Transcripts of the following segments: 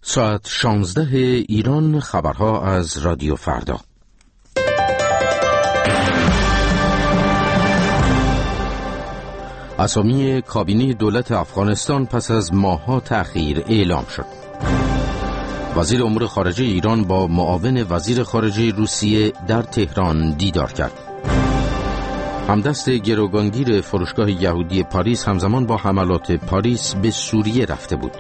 ساعت 16 ایران. خبرها از رادیو فردا. اسامی کابینه دولت افغانستان پس از ماه‌ها تأخیر اعلام شد. وزیر امور خارجه ایران با معاون وزیر خارجه روسیه در تهران دیدار کرد. همدست گروگانگیر فروشگاه یهودی پاریس همزمان با حملات پاریس به سوریه رفته بود.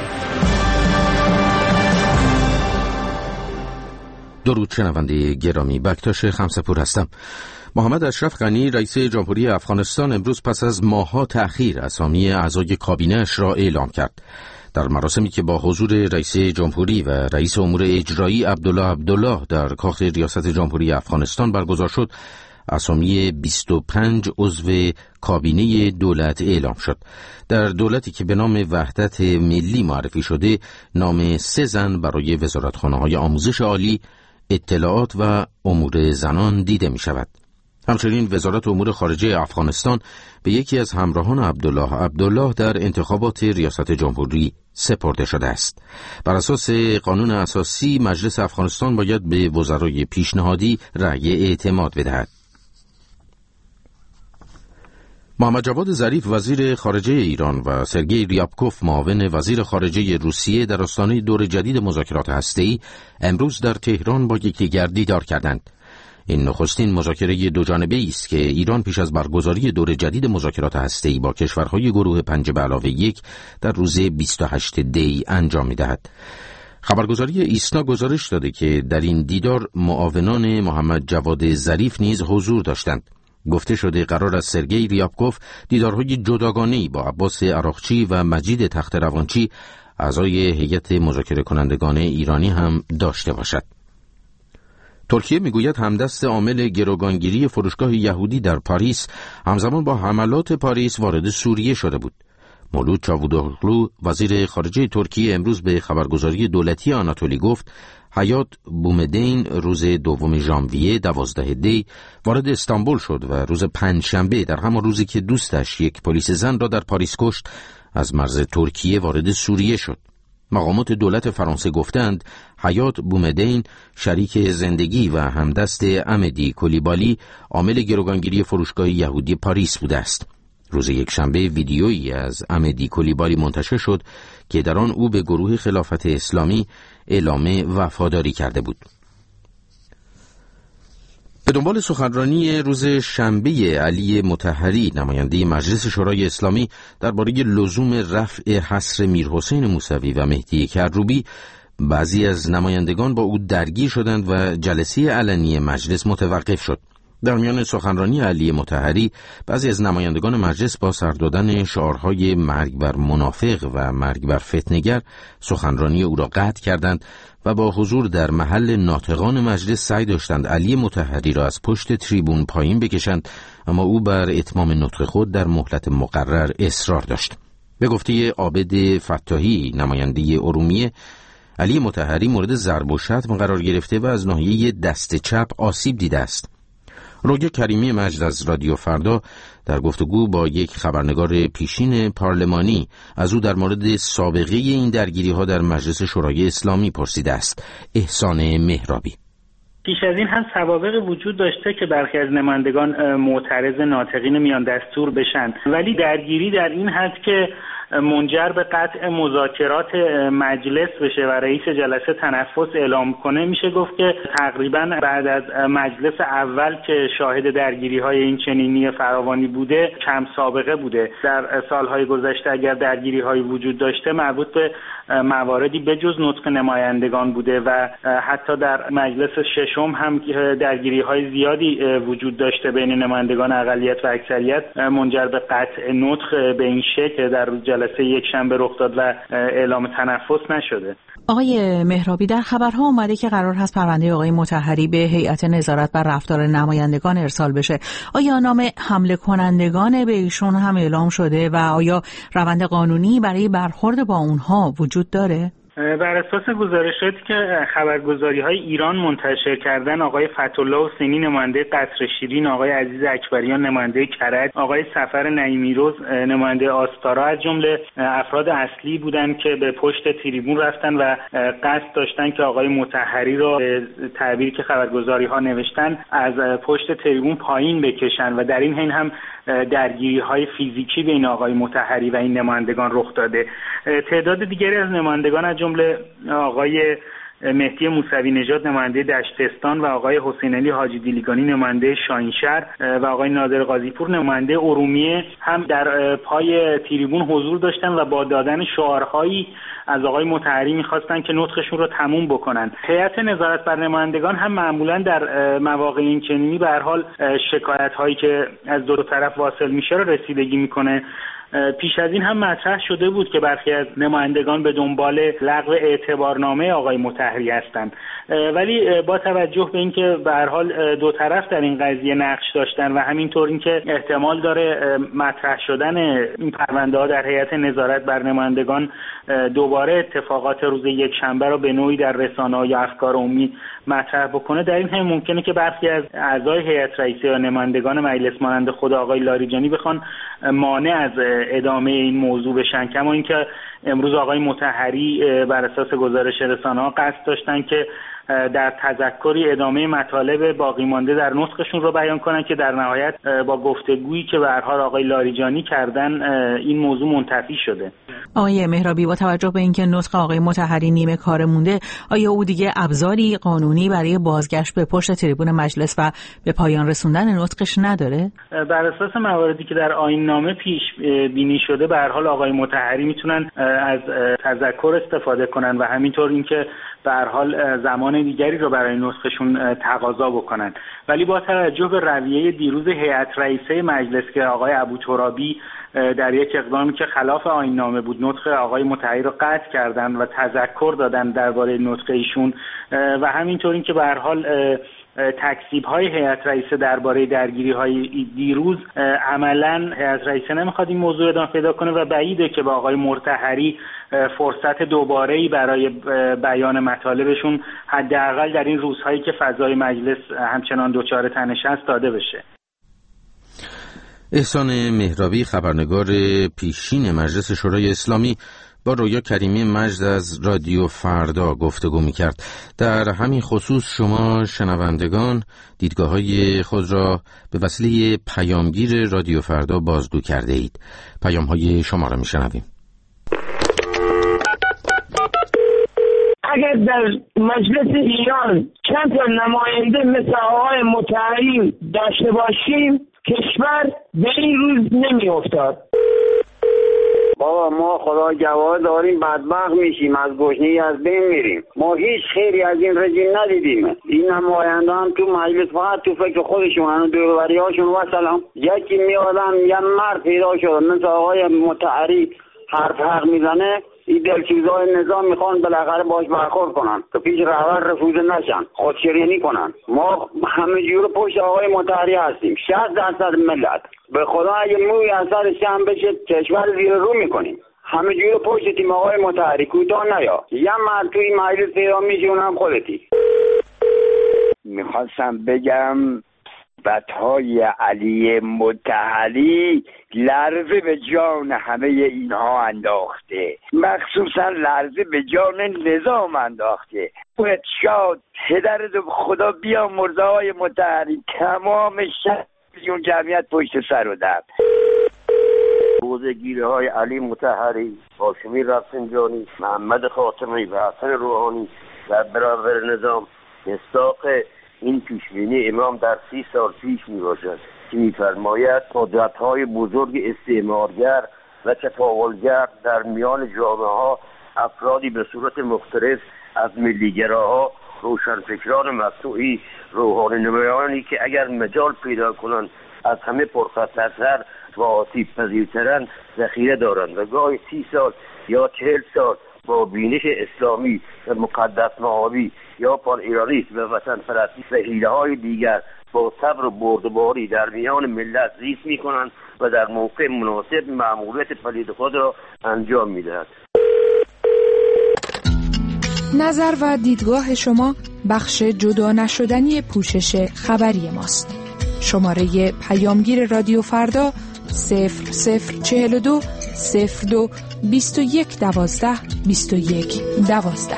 درود شنونده گرامی، بکتاش خمسه‌پور هستم. محمد اشرف غنی رئیس جمهوری افغانستان امروز پس از ماه‌ها تأخیر اسامی اعضای کابینه‌اش را اعلام کرد. در مراسمی که با حضور رئیس جمهوری و رئیس امور اجرایی عبدالله در کاخ ریاست جمهوری افغانستان برگزار شد، اسامی 25 عضو کابینه دولت اعلام شد. در دولتی که به نام وحدت ملی معرفی شده، نام 3 زن برای وزارتخانه‌های آموزش عالی، اطلاعات و امور زنان دیده می شود. همچنین وزارت امور خارجه افغانستان به یکی از همراهان عبدالله در انتخابات ریاست جمهوری سپرده شده است. بر اساس قانون اساسی مجلس افغانستان باید به وزرای پیشنهادی رأی اعتماد بدهد. محمد جواد ظریف وزیر خارجه ایران و سرگئی ریابکوف معاون وزیر خارجه روسیه در آستانه دور جدید مذاکرات هسته‌ای امروز در تهران با یکدیگر دیدار کردند. این نخستین مذاکره دوجانبه‌ای است که ایران پیش از برگزاری دور جدید مذاکرات هسته‌ای با کشورهای گروه 5+1 در روز 28 دی انجام می‌دهد. خبرگزاری ایسنا گزارش داده که در این دیدار معاونان محمد جواد ظریف نیز حضور داشتند. گفته شده قرار است سرگئی ریابکوف دیدارهای جداگانه‌ای با عباس عراقچی و مجید تخت‌روانچی اعضای هیئت مذاکره کنندگان ایرانی هم داشته باشد. ترکیه میگوید همدست عامل گروگانگیری فروشگاه یهودی در پاریس همزمان با حملات پاریس وارد سوریه شده بود. مولود چاوودوغلو وزیر خارجه ترکیه امروز به خبرگزاری دولتی آناتولی گفت حیات بومدین روز 2 ژانویه 12 دی وارد استانبول شد و روز پنجشنبه در همان روزی که دوستش یک پلیس زن را در پاریس کشت از مرز ترکیه وارد سوریه شد. مقامات دولت فرانسه گفتند حیات بومدین شریک زندگی و همدست امیدی کولیبالی عامل گروگانگیری فروشگاه یهودی پاریس بوده است. روز یکشنبه ویدیویی از امیدی کولیبالی منتشر شد که در آن او به گروه خلافت اسلامی اعلام وفاداری کرده بود. به دنبال سخنرانی روز شنبه علی مطهری نماینده مجلس شورای اسلامی درباره لزوم رفع حصر میرحسین موسوی و مهدی کروبی، بعضی از نمایندگان با او درگیر شدند و جلسه علنی مجلس متوقف شد. در میان سخنرانی علی مطهری بعضی از نمایندگان مجلس با سر دادن شعارهای مرگ بر منافق و مرگ بر فتنه‌گر سخنرانی او را قطع کردند و با حضور در محل ناطقان مجلس سعی داشتند علی مطهری را از پشت تریبون پایین بکشند، اما او بر اتمام نطق خود در مهلت مقرر اصرار داشت. به گفته عابد فتاحی نماینده ارومیه، علی مطهری مورد ضرب و شتم قرار گرفته و از ناحیه دست چپ آسیب دیده است. رویا کریمی مجد از رادیو فردا در گفتگو با یک خبرنگار پیشین پارلمانی از او در مورد سابقه این درگیری‌ها در مجلس شورای اسلامی پرسیده است. احسان مهرابی: پیش از این هم سوابق وجود داشته که برخی از نمایندگان معترض ناطقین میان دستور بشن، ولی درگیری در این حد که منجر به قطع مذاکرات مجلس بشه و رئیس جلسه تنفس اعلام کنه، میشه گفت که تقریبا بعد از مجلس اول که شاهد درگیری‌های این چنینی فراوانی بوده کم سابقه بوده. در سالهای گذشته اگر درگیری‌های وجود داشته مربوط به مواردی بجز نطق نمایندگان بوده و حتی در مجلس ششم هم درگیری‌های زیادی وجود داشته بین نمایندگان اقلیت و اکثریت، منجر به قطع نطق به این شکل در جلسه یک شنبه رخ داد و اعلام تنفس نشده. آقای مهرابی، در خبرها اومده که قرار هست پرونده آقای مطهری به هیئت نظارت بر رفتار نمایندگان ارسال بشه. آیا نام حمله کنندگان به ایشون هم اعلام شده و آیا روند قانونی برای برخورد با اونها وجود داره؟ بر اساس گزارشاتی که خبرگزاری‌های ایران منتشر کردن، آقای فتح‌الله حسینی نماینده قصر شیرین، آقای عزیز اکبریان نماینده کرج، آقای سفر نعیمی‌روز نماینده آستارا از جمله افراد اصلی بودند که به پشت تریبون رفتن و قصد داشتن که آقای مطهری را به تعبیری که خبرگزاری‌ها نوشتن از پشت تریبون پایین بکشن و در این حین هم درگیری‌های فیزیکی بین آقای مطهری و این نمایندگان رخ داده. تعداد دیگری از نمایندگان از جمله آقای مهدی موسوی نژاد نماینده دشتستان و آقای حسین علی حاجی دیلیگانی نماینده شاهینشهر و آقای نادر قاضی‌پور نماینده ارومیه هم در پای تریبون حضور داشتن و با دادن شعارهایی از آقای مطهری می‌خواستن که نطقشون رو تموم بکنن. هیئت نظارت بر نمایندگان هم معمولاً در مواقع این چنینی به هر حال شکایت‌هایی که از دو طرف واصل میشه رو رسیدگی میکنه. پیش از این هم مطرح شده بود که برخی از نمایندگان به دنبال لغو اعتبارنامه آقای مطهری هستند، ولی با توجه به اینکه به هر حال دو طرف در این قضیه نقش داشتن و همینطور اینکه احتمال داره مطرح شدن این پرونده‌ها در هیئت نظارت بر نمایندگان دوباره اتفاقات روز یکشنبه رو به نوعی در رسانه‌ها یا افکار عمومی مطرح بکنه، در این هم ممکنه که برخی از اعضای هیئت رئیسه یا نمایندگان مجلس مانند خود آقای لاریجانی بخوان مانع از ادامه این موضوع بشن. کما اینکه امروز آقای مطهری بر اساس گزارش رسانه‌ها قصد داشتن که در تذکری ادامه مطالب باقی مانده در نطقشون رو بیان کنن که در نهایت با گفتگویی که به هر حال آقای لاریجانی کردن این موضوع منتفی شده. آقای مهرابی، با توجه به اینکه نطق آقای مطهری نیمه کار مونده، آیا او دیگه ابزاری قانونی برای بازگشت به پشت تریبون مجلس و به پایان رسوندن نطقش نداره؟ بر اساس مواردی که در آیین نامه پیش بینی شده به هر حال آقای مطهری میتونن از تذکر استفاده کنن و همینطور اینکه به هر حال زمان دیگری رو برای نطقشون تقاضا بکنن، ولی با توجه به رویه دیروز هیئت رئیسه مجلس که آقای ابوترابی در یک اقدامی که خلاف آیین نامه بود نطق آقای مطهری رو قطع کردن و تذکر دادن درباره نطق ایشون و همینطور اینکه به هر حال تکذیب‌های هیئت رئیسه درباره درگیری‌های دیروز عملاً هیئت رئیسه نمیخواد این موضوع ادامه پیدا کنه و بعیده که با آقای مطهری فرصت دوباره‌ای برای بیان مطالبشون حداقل در این روزهایی که فضای مجلس همچنان دچار تنش است داده بشه. احسان مهرابی، خبرنگار پیشین مجلس شورای اسلامی، با رویا کریمی مجد از رادیو فردا گفتگو می‌کرد. در همین خصوص شما شنوندگان دیدگاه‌های خود را به وسیله پیامگیر رادیو فردا بازگو کرده اید. پیام‌های شما را می‌شنویم. اگر در مجلس ایران چند تا نماینده مثل آقای مطهری داشته باشیم کشور به این روز نمی افتاد. بابا ما خدا گواه داریم بدبخت میشیم، از گشنگی از بین میریم. ما هیچ خیری از این رژیم ندیدیم. این نماینده هم تو مجلس فقط تو فکر خودشون و دوروبری هاشون و سلام. یکی میادن یه مرد پیدا شد مثل آقای مطهری حرف میزنه، این دلسوزای نظام میخوان بالاخره باش برخورد کنن که پیش رهبر رفوزه نشن، خودشیرینی کنن. ما همه جور پشت آقای مطهری هستیم، 60% ملت. به خدا اگه موی از سر شم بشه کشور زیر رو میکنیم. همه جور پشت تیم آقای مطهری کوتاه نیا. یه مرد توی مجلس پیدا میشه اونم خودتی. میخواستم بگم بدهای علی مطهری لرزه به جان همه اینها انداخته، مخصوصا لرزه به جان نظام انداخته. باید شاد پدرت خدا بیا مرزهای مطهری، تمام شهر جمعیت پشت سر و دم. روزگیری های علی مطهری، هاشمی رفسنجانی، محمد خاتمی و حسن روحانی و برابر نظام مصداق این پیشبینی امام در 30 سال پیش می باشد که می فرماید قدرت‌های بزرگ استعمارگر و تطاولگر در میان جامعه ها افرادی به صورت مختلف از ملیگراها، روشنفکران مفتوحی، روحانی نمایانی که اگر مجال پیدا کنند از همه پرخطرتر و آسیب پذیرترند ذخیره دارند و گاهی 30 سال یا 40 سال با بینش اسلامی و مقدس مآبی یا پان ایرانیست و وطن پرستی و حیله های دیگر با صبر و بردباری در میان ملت زیست می کنند و در موقع مناسب مأموریت پلید خود را انجام می دهند. نظر و دیدگاه شما بخش جدا نشدنی پوشش خبری ماست. شماره پیامگیر رادیو فردا 0042 02 21 12 21 12.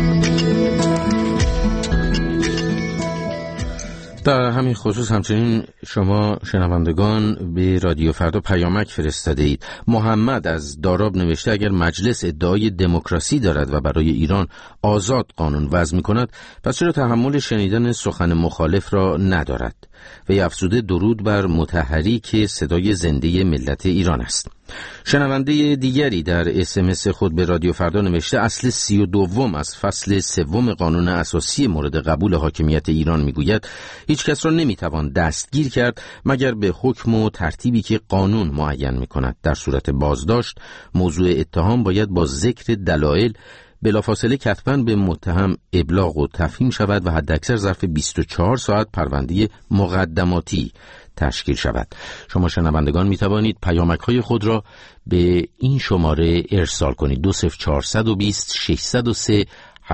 در همین خصوص همچنین شما شنوندگان به رادیو فردا پیامک فرستاده اید. محمد از داراب نوشته اگر مجلس ادعای دموکراسی دارد و برای ایران آزاد قانون وضع می کند، پس چرا تحمل شنیدن سخن مخالف را ندارد؟ و افزوده درود بر مطهری که صدای زنده ملت ایران است. شنونده دیگری در SMS خود به رادیو فردا نوشته اصل 32 از فصل 3 قانون اساسی مورد قبول حاکمیت ایران میگوید هیچ کس را نمیتوان دستگیر کرد مگر به حکم و ترتیبی که قانون معین میکند. در صورت بازداشت موضوع اتهام باید با ذکر دلایل بلافاصله کتباً به متهم ابلاغ و تفهیم شود و حداکثر ظرف 24 ساعت پرونده مقدماتی تشکیل شود. شما شنوندگان می توانید پیامک‌های خود را به این شماره ارسال کنید: 20420 603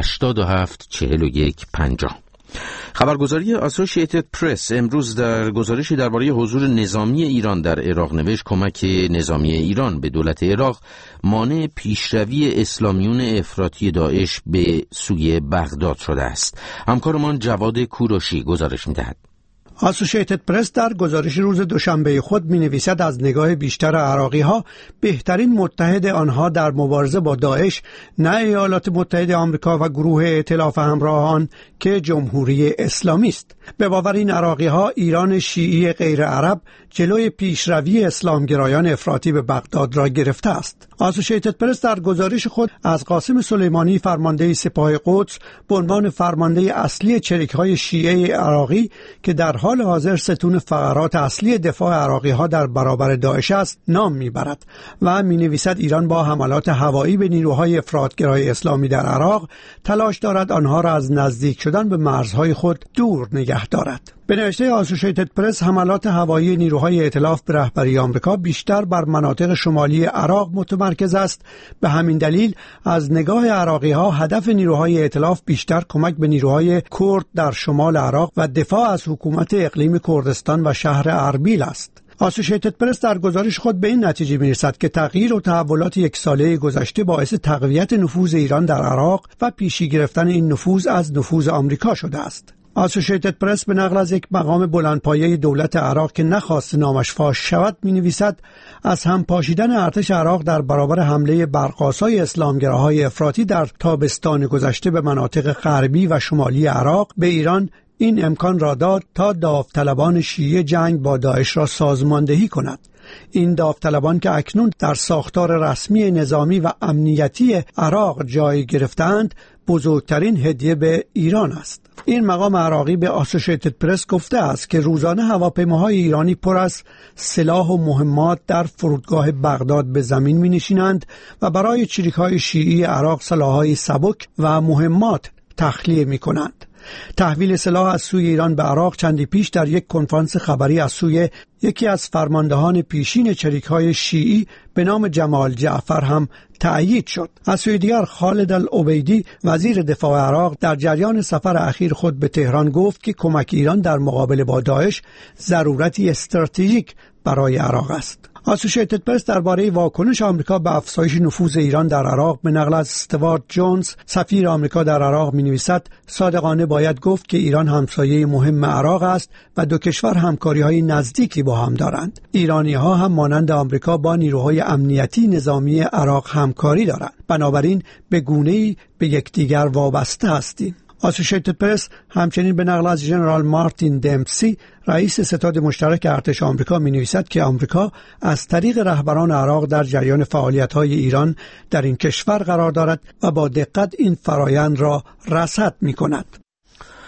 87 41 50. خبرگزاری آسوشییتد پرس امروز در گزارشی درباره حضور نظامی ایران در عراق نوشت کمک نظامی ایران به دولت عراق مانع پیشروی اسلامیون افراطی داعش به سوی بغداد شده است. همکارمان جواد کوروشی گزارش می‌دهد. آسوشییتد پرس در گزارش روز دوشنبه خود می‌نویسد از نگاه بیشتر عراقی‌ها بهترین متحد آنها در مبارزه با داعش نه ایالات متحده آمریکا و گروه ائتلاف همراهان که جمهوری اسلامی است. به باور این عراقی‌ها ایران شیعی غیر عرب جلوی پیشروی اسلامگرایان افراطی به بغداد را گرفته است. آسوشییتد پرس در گزارش خود از قاسم سلیمانی فرمانده سپاه قدس به عنوان فرمانده اصلی چریک‌های شیعه عراقی که در حال حاضر ستون فقرات اصلی دفاع عراقی‌ها در برابر داعش است نام میبرد و مینویسد ایران با حملات هوایی به نیروهای افراطگرای اسلامی در عراق تلاش دارد آنها را از نزدیک شدن به مرزهای خود دور نگه دارد. به نوشته آسوشییتد پرس حملات هوایی نیروهای ائتلاف به رهبری آمریکا بیشتر بر مناطق شمالی عراق متمرکز است. به همین دلیل از نگاه عراقی‌ها هدف نیروهای ائتلاف بیشتر کمک به نیروهای کرد در شمال عراق و دفاع از حکومت اقلیم کردستان و شهر اربیل است. آسوشییتد پرس در گزارش خود به این نتیجه می‌رسد که تغییر و تحولات یک ساله گذشته باعث تقویت نفوذ ایران در عراق و پیشی گرفتن این نفوذ از نفوذ آمریکا شده است. آسوشییتد پرس به نقل از یک مقام بلندپایه دولت عراق که نخواست نامش فاش شود می‌نویسد از هم پاشیدن ارتش عراق در برابر حمله برق‌آسای اسلامگراهای افراطی در تابستان گذشته به مناطق غربی و شمالی عراق به ایران این امکان را داد تا داوطلبان شیعه جنگ با داعش را سازماندهی کند. این داوطلبان که اکنون در ساختار رسمی نظامی و امنیتی عراق جای گرفتند بزرگترین هدیه به ایران است. این مقام عراقی به آسوشییتد پرس گفته است که روزانه هواپیماهای ایرانی پر از سلاح و مهمات در فرودگاه بغداد به زمین می‌نشینند و برای چریک‌های شیعی عراق سلاح‌های سبک و مهمات تخلیه می‌کنند. تحویل سلاح از سوی ایران به عراق چندی پیش در یک کنفرانس خبری از سوی یکی از فرماندهان پیشین چریک‌های شیعی به نام جمال جعفر هم تأیید شد. از سوی دیگر خالد العبیدی وزیر دفاع عراق در جریان سفر اخیر خود به تهران گفت که کمک ایران در مقابله با داعش ضرورتی استراتژیک برای عراق است. آسوشییتد پرس درباره واکنش آمریکا به افزایش نفوذ ایران در عراق به نقل از استوارت جونز سفیر آمریکا در عراق می‌نویسد صادقانه باید گفت که ایران همسایه مهم عراق است و دو کشور همکاری‌های نزدیکی با هم دارند. ایرانی‌ها هم مانند آمریکا با نیروهای امنیتی نظامی عراق همکاری دارند. بنابراین به گونه‌ای به یکدیگر وابسته هستیم. آسوشییتد پرس همچنین به نقل از ژنرال مارتین دمپسی رئیس ستاد مشترک ارتش آمریکا می‌نویسد که آمریکا از طریق رهبران عراق در جریان فعالیت‌های ایران در این کشور قرار دارد و با دقت این فرایند را رصد می‌کند.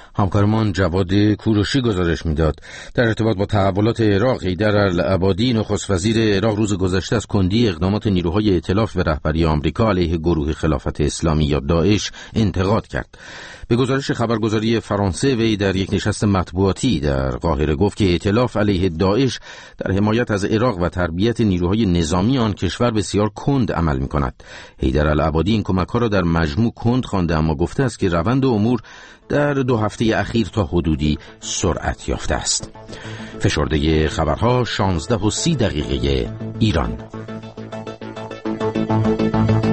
همکارمان جواد کوروشی گزارش میداد. در ارتباط با تحولات عراق، حیدر العبادی نخست وزیر عراق روز گذشته از کندی اقدامات نیروهای ائتلاف و رهبری آمریکا علیه گروه خلافت اسلامی یا داعش انتقاد کرد. به گزارش خبرگزاری فرانسه، وی در یک نشست مطبوعاتی در قاهره گفت که ائتلاف علیه داعش در حمایت از عراق و تربیت نیروهای نظامی آن کشور بسیار کند عمل می‌کند. حیدر العبادی این کمک‌ها را در مجموع کند خوانده، اما گفته است که روند امور در 2 هفته اخیر تا حدودی سرعت یافته است. فشرده خبرها 16:30 ایران.